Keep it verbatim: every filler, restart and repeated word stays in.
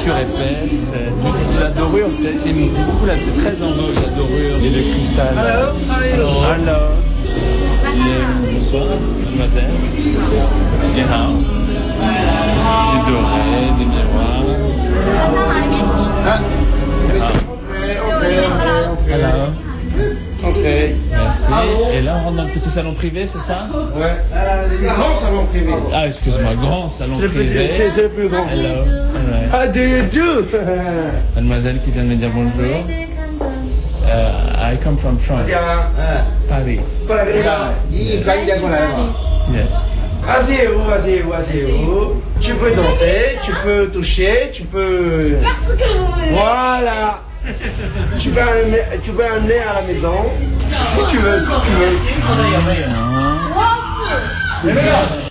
couture épaisse, euh, du- de la dorure, c'est j'aime beaucoup là, c'est très en vogue la dorure et le cristal. Hello, how are you? Alors, les, bonsoir, mademoiselle. Ni hao. Du doré, des miroirs. Ni hao. Alors, Ok. merci. Et là, on rentre dans le petit salon privé, c'est ça? Ouais. C'est grand salon privé. Ah, excuse-moi, grand salon C'est le plus- privé. c'est- c'est le plus grand. Hello. Alright. How do you do? Mademoiselle qui vient de me dire bonjour. Uh, I come from France, Paris. Yes. Asseyez-vous, asseyez-vous, asseyez-vous. Tu peux danser, tu peux toucher, tu peux... Faire ce que vous voulez. Voilà. Tu peux amener, tu peux amener à la maison. Si tu veux, si tu veux. Non.